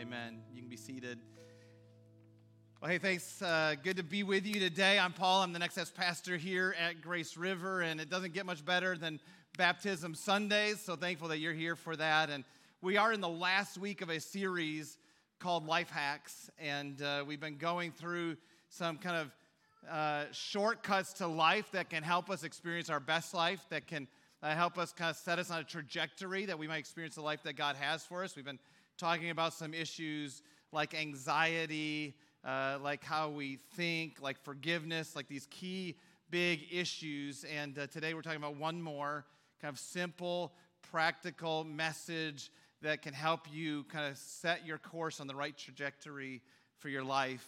Amen. You can be seated. Well, hey, thanks. Good to be with you today. I'm Paul. I'm the Next Steps pastor here at Grace River, and it doesn't get much better than Baptism Sundays, so thankful that you're here for that. And we are in the last week of a series called Life Hacks, and we've been going through some kind of shortcuts to life that can help us experience our best life, that can help us kind of set us on a trajectory that we might experience the life that God has for us. We've been talking about some issues like anxiety, like how we think, like forgiveness, like these key big issues. And today we're talking about one more kind of simple, practical message that can help you kind of set your course on the right trajectory for your life.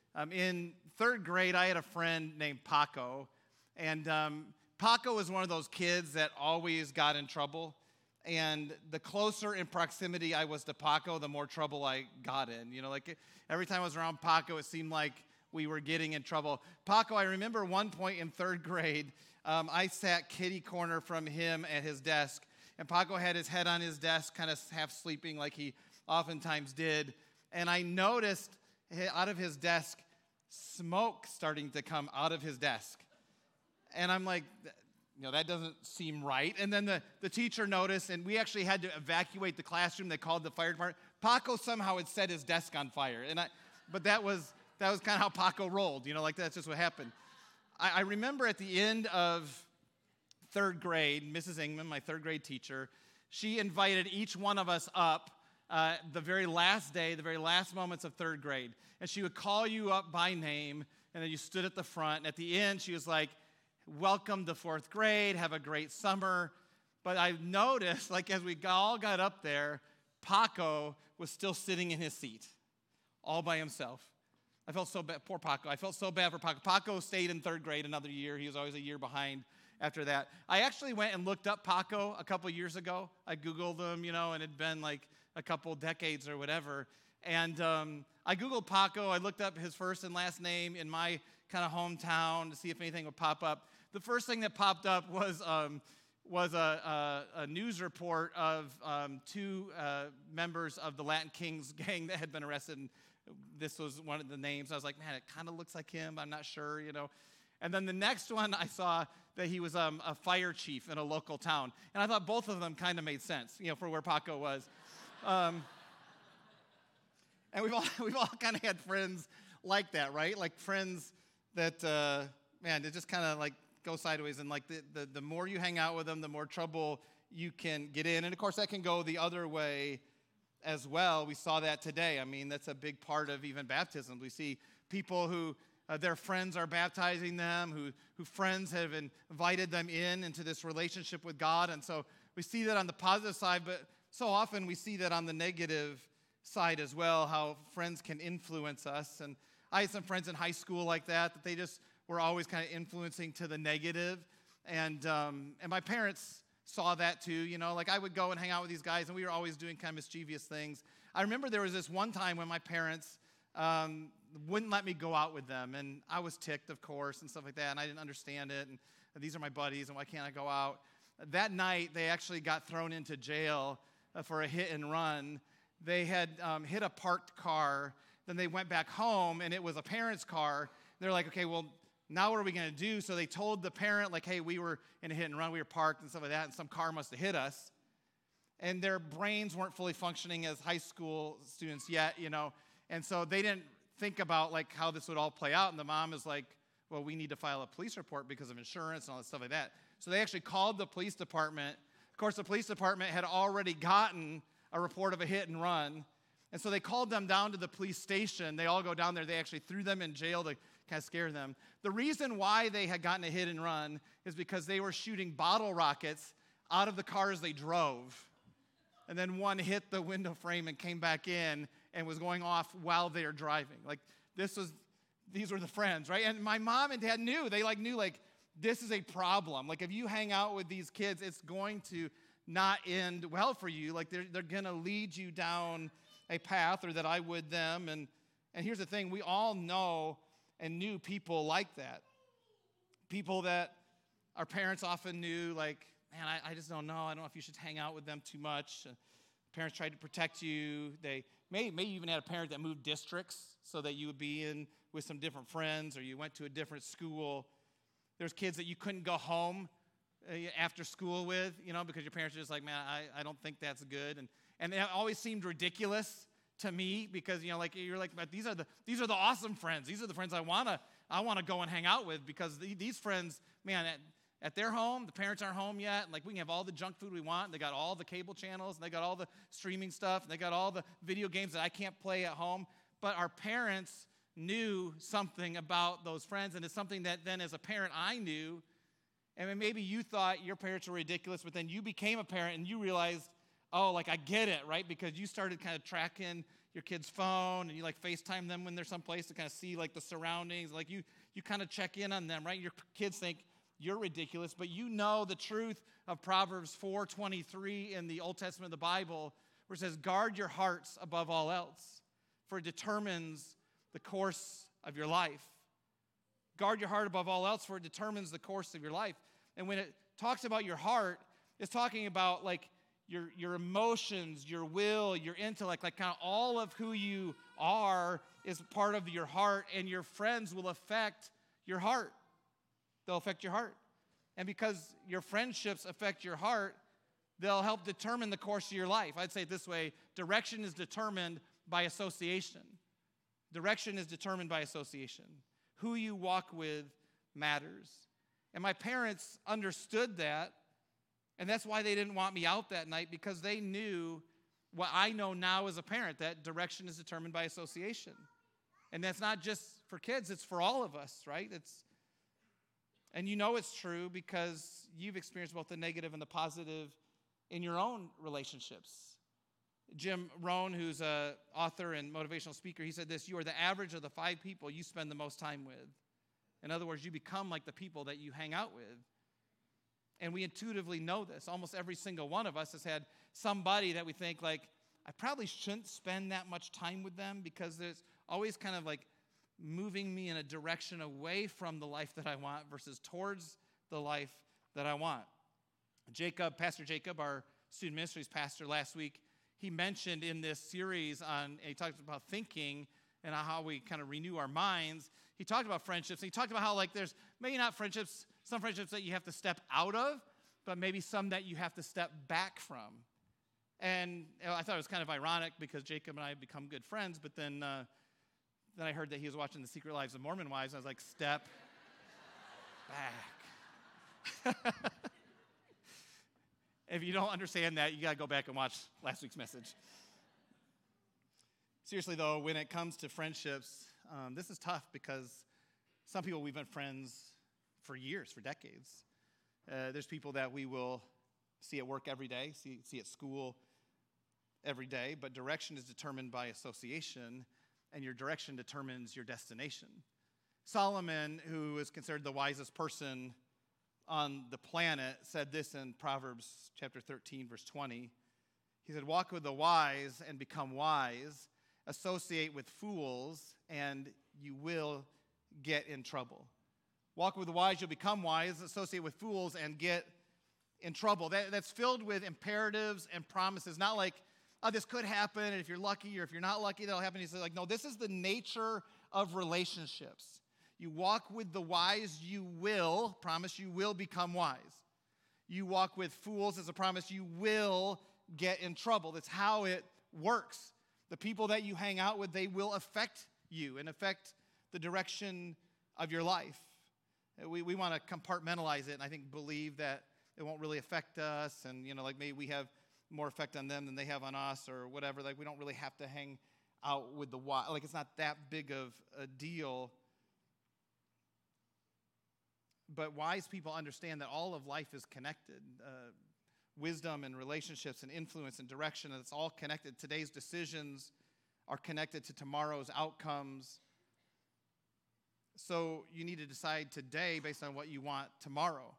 In third grade, I had a friend named Paco, and Paco was one of those kids that always got in trouble. And the closer in proximity I was to Paco, the more trouble I got in. You know, like every time I was around Paco, it seemed like we were getting in trouble. Paco, I remember one point in third grade, I sat kitty corner from him at his desk. And Paco had his head on his desk, kind of half sleeping like he oftentimes did. And I noticed out of his desk, smoke starting to come out of his desk. And I'm like, you know, that doesn't seem right. And then the teacher noticed, and we actually had to evacuate the classroom. They called the fire department. Paco somehow had set his desk on fire. But that was kind of how Paco rolled. You know, like that's just what happened. I remember at the end of third grade, Mrs. Ingman, my third grade teacher, she invited each one of us up the very last day, the very last moments of third grade. And she would call you up by name, and then you stood at the front. And at the end, she was like, welcome to fourth grade, have a great summer. But I noticed, like as we all got up there, Paco was still sitting in his seat, all by himself. I felt so bad, poor Paco. I felt so bad for Paco. Paco stayed in third grade another year. He was always a year behind after that. I actually went and looked up Paco a couple years ago. I Googled him, you know, and it'd been like a couple decades or whatever. And I Googled Paco. I looked up his first and last name in my kind of hometown to see if anything would pop up. The first thing that popped up was a news report of two members of the Latin Kings gang that had been arrested. And this was one of the names. I was like, man, it kind of looks like him. I'm not sure, you know. And then the next one, I saw that he was a fire chief in a local town. And I thought both of them kind of made sense, you know, for where Paco was. And we've all kind of had friends like that, right? Like friends that, man, they just kind of like go sideways. And like the more you hang out with them, the more trouble you can get in. And of course, that can go the other way as well. We saw that today. I mean, that's a big part of even baptism. We see people who their friends are baptizing them, who friends have invited them into this relationship with God. And so we see that on the positive side, but so often we see that on the negative side as well, how friends can influence us. And I had some friends in high school like that they just were always kind of influencing to the negative. And my parents saw that too, you know, like I would go and hang out with these guys and we were always doing kind of mischievous things. I remember there was this one time when my parents wouldn't let me go out with them, and I was ticked, of course, and stuff like that, and I didn't understand it, and these are my buddies, and why can't I go out? That night, they actually got thrown into jail for a hit and run. They had hit a parked car, then they went back home, and it was a parent's car. They're like, okay, well, now what are we going to do? So they told the parent, like, hey, we were in a hit and run, we were parked and stuff like that, and some car must have hit us. And their brains weren't fully functioning as high school students yet, you know, and so they didn't think about like how this would all play out. And the mom is like, well, we need to file a police report because of insurance and all that stuff like that. So they actually called the police department. Of course, the police department had already gotten a report of a hit and run. And so they called them down to the police station. They all go down there. They actually threw them in jail to kind of scare them. The reason why they had gotten a hit and run is because they were shooting bottle rockets out of the cars they drove. And then one hit the window frame and came back in and was going off while they were driving. Like these were the friends, right? And my mom and dad knew, this is a problem. Like if you hang out with these kids, it's going to not end well for you. Like they're going to lead you down a path, or that I would them. And here's the thing, we all know and knew people like that. People that our parents often knew, like, man, I just don't know. I don't know if you should hang out with them too much. Parents tried to protect you. They may even had a parent that moved districts so that you would be in with some different friends, or you went to a different school. There's kids that you couldn't go home after school with, because your parents are just like, man, I don't think that's good. And it always seemed ridiculous to me because, you're like, but these are the awesome friends. These are the friends I want to go and hang out with, because these friends, man, at their home, the parents aren't home yet. And we can have all the junk food we want. They got all the cable channels, and they got all the streaming stuff, and they got all the video games that I can't play at home. But our parents knew something about those friends, and it's something that then as a parent I knew. And maybe you thought your parents were ridiculous, but then you became a parent and you realized, oh, I get it, right? Because you started kind of tracking your kid's phone, and you FaceTime them when they're someplace to kind of see the surroundings. You kind of check in on them, right? Your kids think you're ridiculous, but you know the truth of Proverbs 4:23 in the Old Testament of the Bible, where it says, guard your hearts above all else, for it determines the course of your life. Guard your heart above all else, for it determines the course of your life. And when it talks about your heart, it's talking about your emotions, your will, your intellect, kind of all of who you are is part of your heart, and your friends will affect your heart. They'll affect your heart. And because your friendships affect your heart, they'll help determine the course of your life. I'd say it this way: direction is determined by association. Direction is determined by association. Who you walk with matters. And my parents understood that, and that's why they didn't want me out that night, because they knew what I know now as a parent, that direction is determined by association. And that's not just for kids, it's for all of us, right? And it's true because you've experienced both the negative and the positive in your own relationships. Jim Rohn, who's an author and motivational speaker, he said this: you are the average of the 5 people you spend the most time with. In other words, you become like the people that you hang out with. And we intuitively know this. Almost every single one of us has had somebody that we think I probably shouldn't spend that much time with them, because there's always kind of moving me in a direction away from the life that I want versus towards the life that I want. Pastor Jacob, our student ministries pastor, last week, he mentioned in this series he talked about thinking and how we kind of renew our minds. He talked about friendships. And he talked about how there's maybe not some friendships that you have to step out of, but maybe some that you have to step back from. And I thought it was kind of ironic because Jacob and I have become good friends, but then I heard that he was watching The Secret Lives of Mormon Wives, and I was like, step back. If you don't understand that, you got to go back and watch last week's message. Seriously, though, when it comes to friendships, this is tough because some people we've been friends for years, for decades. There's people that we will see at work every day, see at school every day, but direction is determined by association, and your direction determines your destination. Solomon, who is considered the wisest person on the planet, said this in Proverbs chapter 13, verse 20. He said, walk with the wise and become wise. Associate with fools, and you will get in trouble. Walk with the wise, you'll become wise. Associate with fools and get in trouble. That's filled with imperatives and promises. Not this could happen, and if you're lucky, or if you're not lucky, that'll happen. He said, no, this is the nature of relationships. You walk with the wise, you will become wise. You walk with fools as a promise, you will get in trouble. That's how it works. The people that you hang out with, they will affect you and affect the direction of your life. We want to compartmentalize it, and I think believe that it won't really affect us, and maybe we have more effect on them than they have on us, or whatever. We don't really have to hang out with the wise. It's not that big of a deal. But wise people understand that all of life is connected. Wisdom and relationships and influence and direction, it's all connected. Today's decisions are connected to tomorrow's outcomes. So you need to decide today based on what you want tomorrow.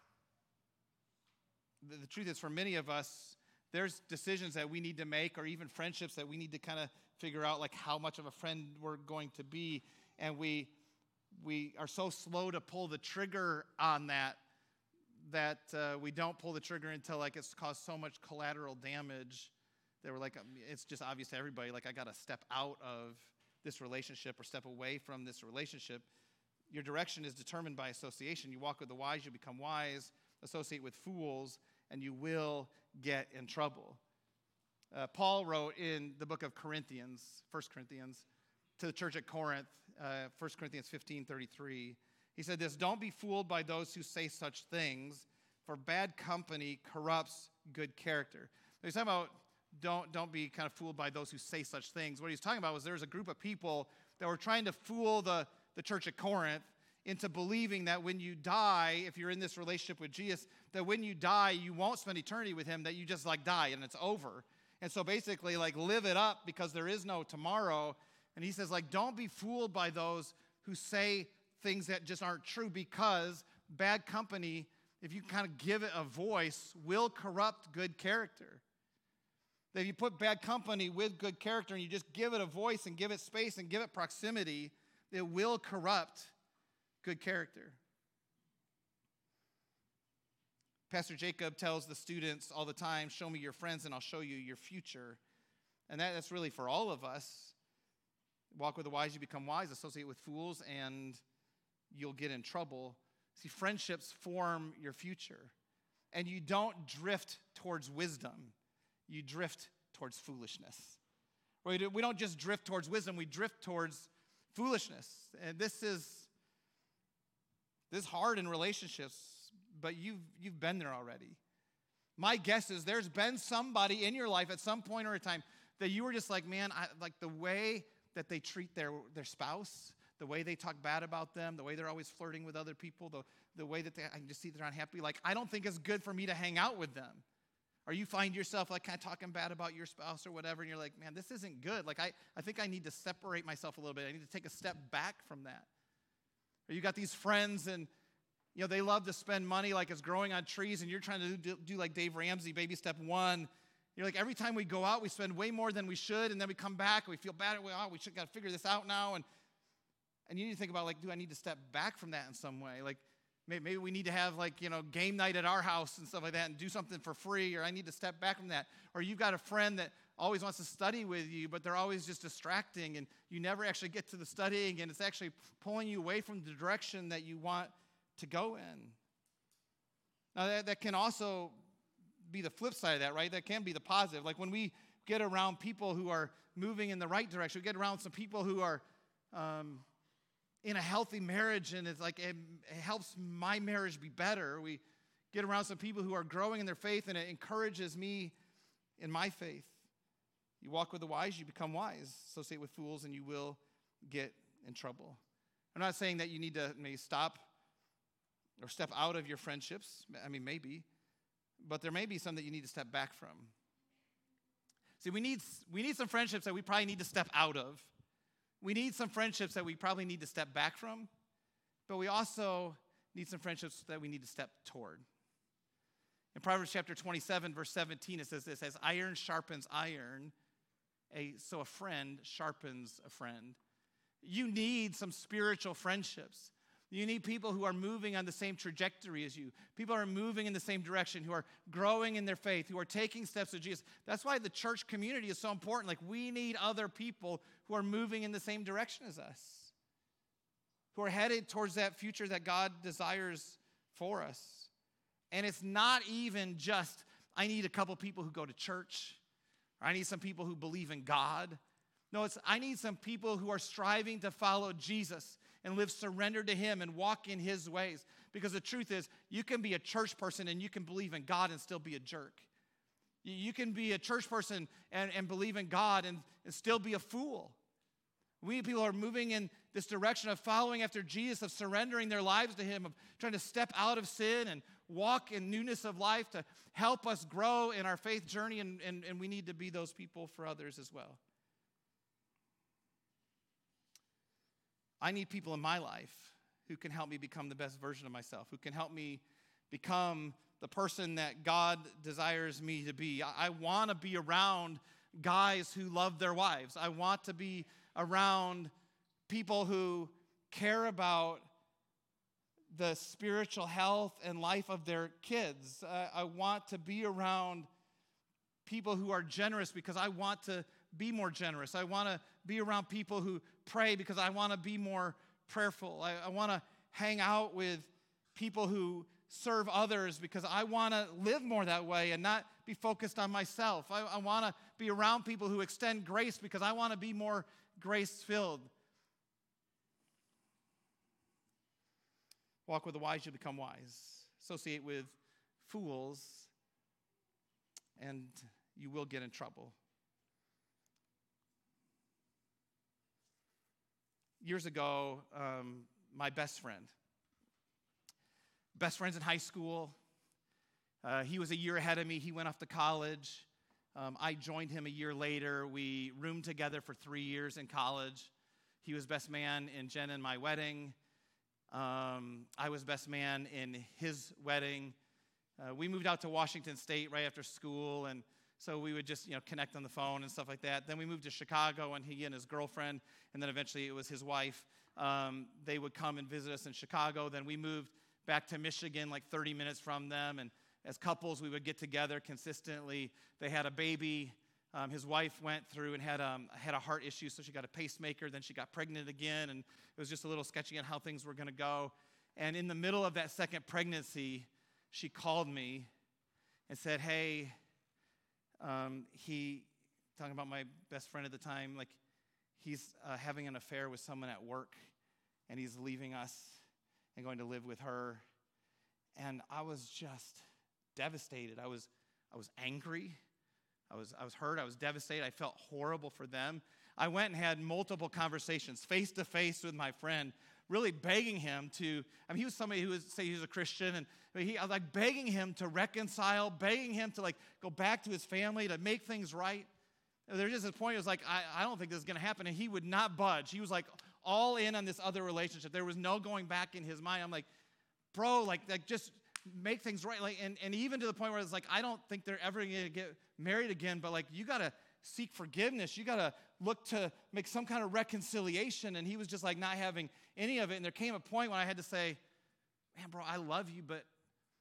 The truth is, for many of us, there's decisions that we need to make, or even friendships that we need to kind of figure out how much of a friend we're going to be. And we are so slow to pull the trigger on that we don't pull the trigger until it's caused so much collateral damage They were like, it's just obvious to everybody, like I got to step out of this relationship or step away from this relationship. Your direction is determined by association. You walk with the wise, you become wise. Associate with fools, and you will get in trouble. Paul wrote in the book of Corinthians, 1 Corinthians, to the church at Corinth, 1 Corinthians 15:33. He said this, "Don't be fooled by those who say such things, for bad company corrupts good character." He's talking about don't be kind of fooled by those who say such things. What he's talking about was there's a group of people that were trying to fool the church at Corinth into believing that when you die, if you're in this relationship with Jesus, that when you die, you won't spend eternity with him, that you just like die and it's over. And so basically like live it up because there is no tomorrow. And he says like don't be fooled by those who say things that just aren't true, because bad company, if you kind of give it a voice, will corrupt good character. That if you put bad company with good character and you just give it a voice and give it space and give it proximity, it will corrupt good character. Pastor Jacob tells the students all the time, show me your friends and I'll show you your future. And that's really for all of us. Walk with the wise, you become wise. Associate with fools, and you'll get in trouble. See, friendships form your future. And you don't drift towards wisdom. You drift towards foolishness. We don't just drift towards wisdom, we drift towards foolishness. And this is hard in relationships, but you've been there already. My guess is there's been somebody in your life at some point or a time that you were just like, man, like the way that they treat their spouse, the way they talk bad about them, the way they're always flirting with other people, the way that I can just see they're unhappy. Like, I don't think it's good for me to hang out with them. Or you find yourself like kind of talking bad about your spouse or whatever, and you're like, man, this isn't good. Like, I think I need to separate myself a little bit. I need to take a step back from that. Or you got these friends and, you know, they love to spend money like it's growing on trees, and you're trying to do like Dave Ramsey, baby step one. You're like, every time we go out, we spend way more than we should, and then we come back, and we feel bad. We should got to figure this out now. And you need to think about, like, do I need to step back from that in some way? Like, maybe we need to have, like, you know, game night at our house and stuff like that and do something for free, or I need to step back from that. Or you've got a friend that always wants to study with you, but they're always just distracting, and you never actually get to the studying, and it's actually pulling you away from the direction that you want to go in. Now, that can also be the flip side of that, right? That can be the positive. Like when we get around people who are moving in the right direction, we get around some people who are in a healthy marriage, and it's like it helps my marriage be better. We get around some people who are growing in their faith, and it encourages me in my faith. You walk with the wise, you become wise. Associate with fools, and you will get in trouble. I'm not saying that you need to maybe stop or step out of your friendships. I mean, maybe. But there may be some that you need to step back from. See, we need some friendships that we probably need to step out of. We need some friendships that we probably need to step back from. But we also need some friendships that we need to step toward. In Proverbs chapter 27, verse 17, it says this, as iron sharpens iron, so a friend sharpens a friend. You need some spiritual friendships. You need people who are moving on the same trajectory as you. People who are moving in the same direction, who are growing in their faith, who are taking steps with Jesus. That's why the church community is so important. Like, we need other people who are moving in the same direction as us, who are headed towards that future that God desires for us. And it's not even just, I need a couple people who go to church, or I need some people who believe in God. No, it's I need some people who are striving to follow Jesus and live surrendered to him and walk in his ways. Because the truth is, you can be a church person and you can believe in God and still be a jerk. You can be a church person and believe in God and still be a fool. We need people who are moving in this direction of following after Jesus, of surrendering their lives to him, of trying to step out of sin and walk in newness of life to help us grow in our faith journey, and we need to be those people for others as well. I need people in my life who can help me become the best version of myself, who can help me become the person that God desires me to be. I want to be around guys who love their wives. I want to be around people who care about the spiritual health and life of their kids. I want to be around people who are generous because I want to be more generous. I want to be around people who pray because I want to be more prayerful. I want to hang out with people who serve others because I want to live more that way and not be focused on myself. I want to be around people who extend grace because I want to be more grace-filled. Walk with the wise, you become wise. Associate with fools, and you will get in trouble. Years ago, my best friends in high school, he was a year ahead of me. He went off to college. I joined him a year later. We roomed together for 3 years in college. He was best man in Jen and my wedding. I was best man in his wedding. We moved out to Washington State right after school, and so we would just, connect on the phone and stuff like that. Then we moved to Chicago, and he and his girlfriend, and then eventually it was his wife. They would come and visit us in Chicago. Then we moved back to Michigan, like 30 minutes from them, and as couples, we would get together consistently. They had a baby. His wife went through and had a heart issue, so she got a pacemaker. Then she got pregnant again, and it was just a little sketchy on how things were going to go. And in the middle of that second pregnancy, she called me and said, hey, talking about my best friend at the time, like he's having an affair with someone at work, and he's leaving us and going to live with her. And I was just devastated. I was angry. I was hurt. I was devastated. I felt horrible for them. I went and had multiple conversations face to face with my friend, really begging him to, he was somebody who would say he was a Christian, and I was like begging him to reconcile, begging him to like go back to his family, to make things right. There was just a point, it was like, I don't think this is going to happen, and he would not budge. He was like all in on this other relationship. There was no going back in his mind. I'm like, bro, like just make things right. Like, and even to the point where it's like, I don't think they're ever going to get married again, but like, you got to seek forgiveness. You got to look to make some kind of reconciliation. And he was just like not having any of it. And there came a point when I had to say, man, bro, I love you, but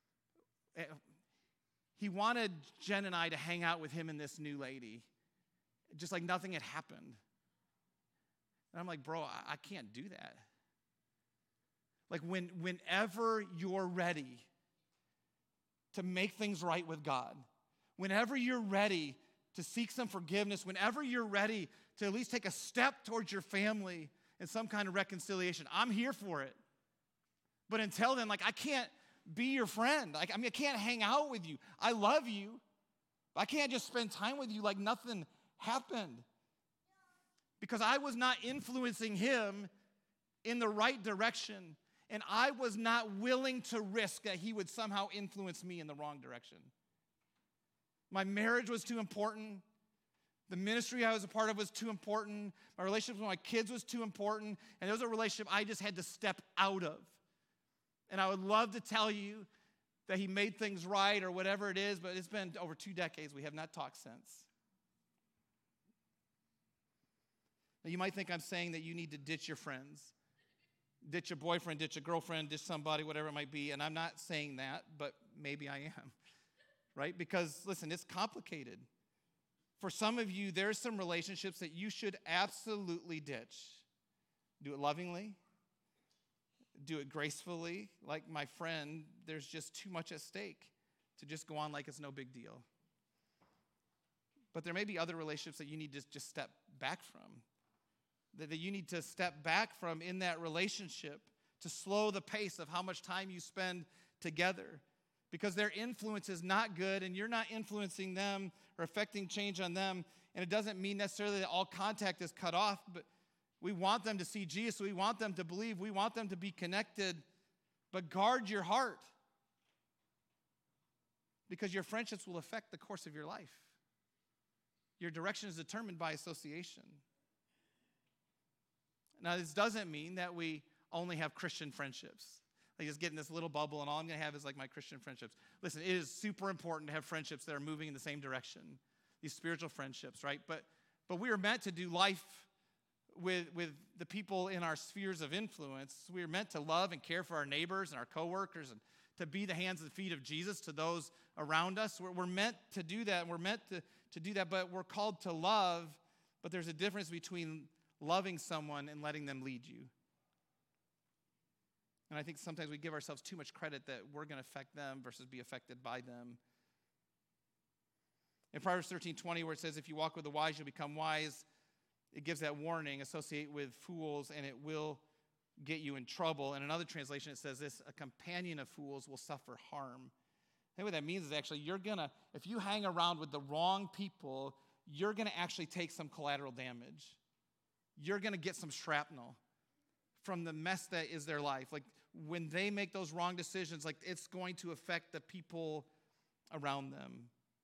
he wanted Jen and I to hang out with him and this new lady, just like nothing had happened. And I'm like, bro, I can't do that. Like whenever you're ready to make things right with God, whenever you're ready to seek some forgiveness, whenever you're ready to at least take a step towards your family and some kind of reconciliation, I'm here for it. But until then, like, I can't be your friend. Like, I can't hang out with you. I love you, but I can't just spend time with you like nothing happened. Because I was not influencing him in the right direction, and I was not willing to risk that he would somehow influence me in the wrong direction. My marriage was too important. The ministry I was a part of was too important. My relationship with my kids was too important. And it was a relationship I just had to step out of. And I would love to tell you that he made things right or whatever it is, but it's been over 2 decades. We have not talked since. Now, you might think I'm saying that you need to ditch your friends, ditch your boyfriend, ditch a girlfriend, ditch somebody, whatever it might be. And I'm not saying that, but maybe I am. Right? Because, listen, it's complicated. For some of you, there's some relationships that you should absolutely ditch. Do it lovingly. Do it gracefully. Like my friend, there's just too much at stake to just go on like it's no big deal. But there may be other relationships that you need to just step back from. That you need to step back from in that relationship to slow the pace of how much time you spend together. Because their influence is not good, and you're not influencing them or affecting change on them. And it doesn't mean necessarily that all contact is cut off, but we want them to see Jesus. We want them to believe. We want them to be connected. But guard your heart, because your friendships will affect the course of your life. Your direction is determined by association. Now, this doesn't mean that we only have Christian friendships. Like just get in this little bubble and all I'm going to have is like my Christian friendships. Listen, it is super important to have friendships that are moving in the same direction. These spiritual friendships, right? But we are meant to do life with the people in our spheres of influence. We are meant to love and care for our neighbors and our coworkers and to be the hands and feet of Jesus to those around us. We're meant to do that, and we're meant to do that, but we're called to love, but there's a difference between loving someone and letting them lead you. And I think sometimes we give ourselves too much credit that we're going to affect them versus be affected by them. In Proverbs 13:20, where it says, if you walk with the wise, you'll become wise, it gives that warning, associate with fools, and it will get you in trouble. In another translation, it says this, a companion of fools will suffer harm. I think what that means is actually if you hang around with the wrong people, you're going to actually take some collateral damage. You're going to get some shrapnel from the mess that is their life. Like when they make those wrong decisions, like it's going to affect the people around them.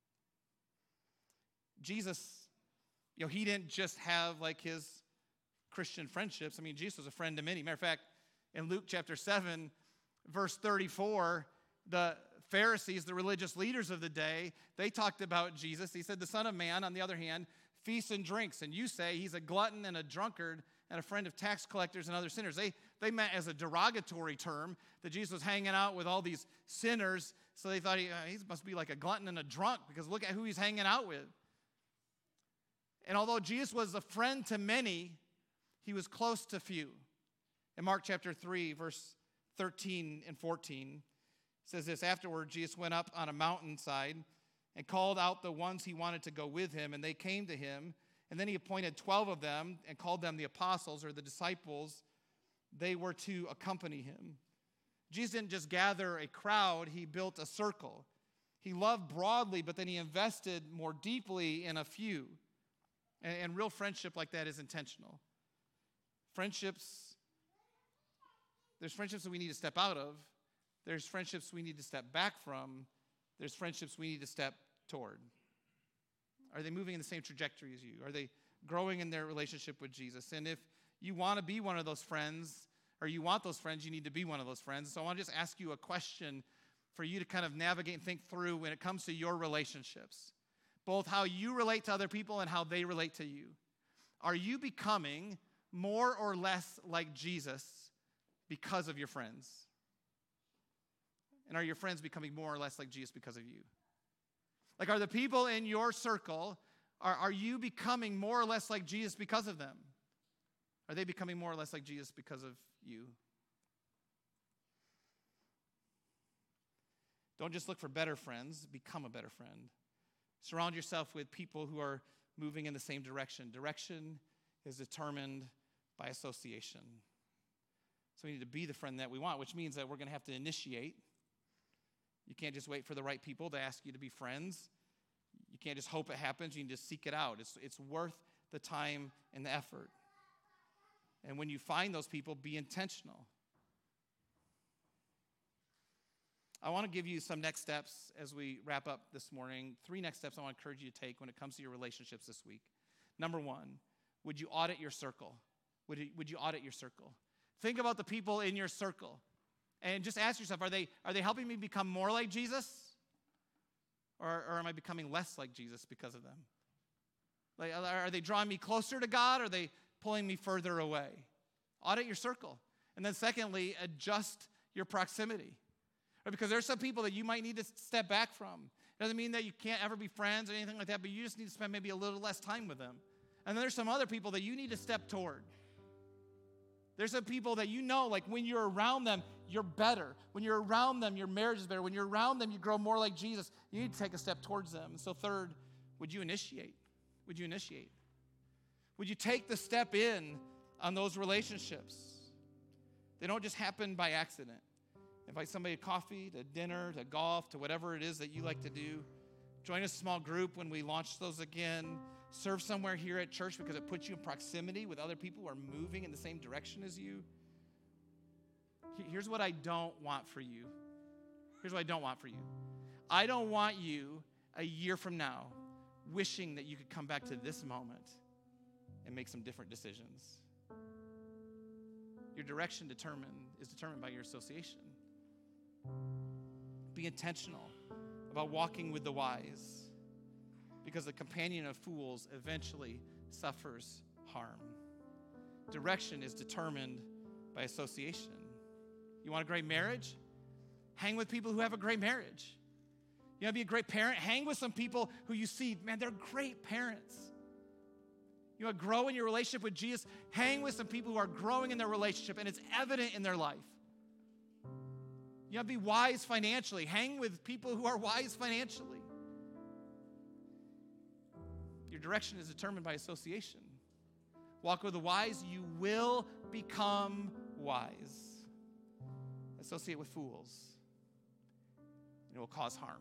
Jesus, he didn't just have like his Christian friendships. I mean, Jesus was a friend to many. Matter of fact, in Luke chapter 7, verse 34, the Pharisees, the religious leaders of the day, they talked about Jesus. He said, the Son of Man, on the other hand, feasts and drinks, and you say he's a glutton and a drunkard and a friend of tax collectors and other sinners. They meant as a derogatory term that Jesus was hanging out with all these sinners, so they thought he must be like a glutton and a drunk because look at who he's hanging out with. And although Jesus was a friend to many, he was close to few. In Mark chapter 3, verse 13 and 14, it says this, afterward, Jesus went up on a mountainside and called out the ones he wanted to go with him, and they came to him. And then he appointed 12 of them and called them the apostles or the disciples. They were to accompany him. Jesus didn't just gather a crowd, he built a circle. He loved broadly, but then he invested more deeply in a few. And real friendship like that is intentional. There's friendships that we need to step out of. There's friendships we need to step back from. There's friendships we need to step toward. Are they moving in the same trajectory as you? Are they growing in their relationship with Jesus? And if you want to be one of those friends, or you want those friends, you need to be one of those friends. So I want to just ask you a question for you to kind of navigate and think through when it comes to your relationships. Both how you relate to other people and how they relate to you. Are you becoming more or less like Jesus because of your friends? And are your friends becoming more or less like Jesus because of you? Like, are the people in your circle, are you becoming more or less like Jesus because of them? Are they becoming more or less like Jesus because of you? Don't just look for better friends, become a better friend. Surround yourself with people who are moving in the same direction. Direction is determined by association. So we need to be the friend that we want, which means that we're going to have to initiate. You can't just wait for the right people to ask you to be friends. You can't just hope it happens. You need to seek it out. It's worth the time and the effort. And when you find those people, be intentional. I want to give you some next steps as we wrap up this morning. 3 next steps I want to encourage you to take when it comes to your relationships this week. Number 1, would you audit your circle? Would you audit your circle? Think about the people in your circle. And just ask yourself, are they helping me become more like Jesus? Or am I becoming less like Jesus because of them? Like, are they drawing me closer to God, or are they pulling me further away? Audit your circle. And then secondly, adjust your proximity. Right? Because there's some people that you might need to step back from. It doesn't mean that you can't ever be friends or anything like that, but you just need to spend maybe a little less time with them. And then there's some other people that you need to step toward. There's some people that you know, like when you're around them, you're better. When you're around them, your marriage is better. When you're around them, you grow more like Jesus. You need to take a step towards them. And so third, would you initiate? Would you initiate? Would you take the step in on those relationships? They don't just happen by accident. Invite somebody to coffee, to dinner, to golf, to whatever it is that you like to do. Join a small group when we launch those again. Serve somewhere here at church because it puts you in proximity with other people who are moving in the same direction as you. Here's what I don't want for you. Here's what I don't want for you. I don't want you a year from now wishing that you could come back to this moment and make some different decisions. Your direction is determined by your association. Be intentional about walking with the wise, because the companion of fools eventually suffers harm. Direction is determined by association. You want a great marriage? Hang with people who have a great marriage. You want to be a great parent? Hang with some people who you see, man, they're great parents. You want to grow in your relationship with Jesus? Hang with some people who are growing in their relationship, and it's evident in their life. You want to be wise financially? Hang with people who are wise financially. Your direction is determined by association. Walk with the wise, you will become wise. Associate with fools, and it will cause harm.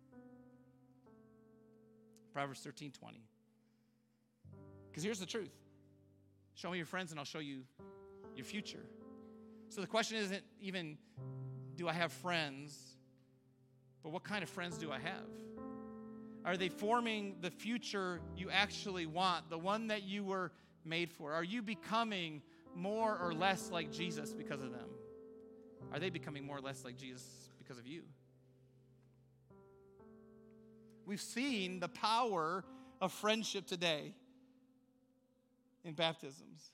Proverbs 13:20. Because here's the truth. Show me your friends and I'll show you your future. So the question isn't even, do I have friends? But what kind of friends do I have? Are they forming the future you actually want, the one that you were made for? Are you becoming more or less like Jesus because of them? Are they becoming more or less like Jesus because of you? We've seen the power of friendship today in baptisms.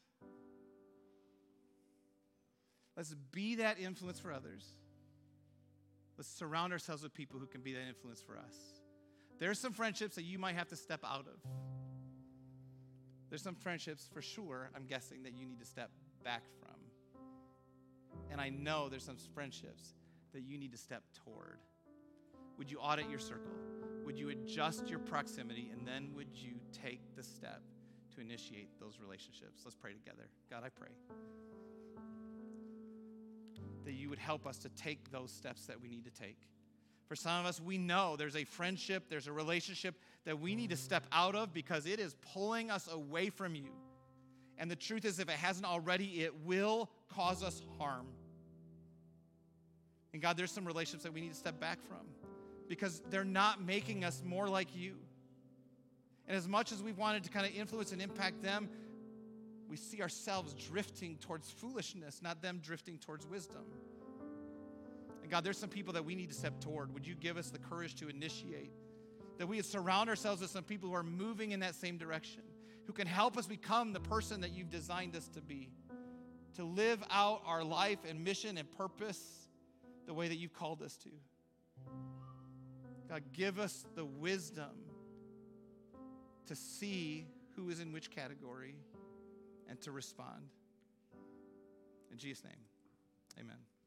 Let's be that influence for others. Let's surround ourselves with people who can be that influence for us. There's some friendships that you might have to step out of. There's some friendships for sure, I'm guessing, that you need to step back from. And I know there's some friendships that you need to step toward. Would you audit your circle? Would you adjust your proximity? And then would you take the step to initiate those relationships? Let's pray together. God, I pray that you would help us to take those steps that we need to take. For some of us, we know there's a friendship, there's a relationship that we need to step out of because it is pulling us away from you. And the truth is, if it hasn't already, it will cause us harm. And God, there's some relationships that we need to step back from because they're not making us more like you. And as much as we've wanted to kind of influence and impact them, we see ourselves drifting towards foolishness, not them drifting towards wisdom. And God, there's some people that we need to step toward. Would you give us the courage to initiate? That we would surround ourselves with some people who are moving in that same direction, who can help us become the person that you've designed us to be, to live out our life and mission and purpose the way that you've called us to. God, give us the wisdom to see who is in which category and to respond. In Jesus' name, amen.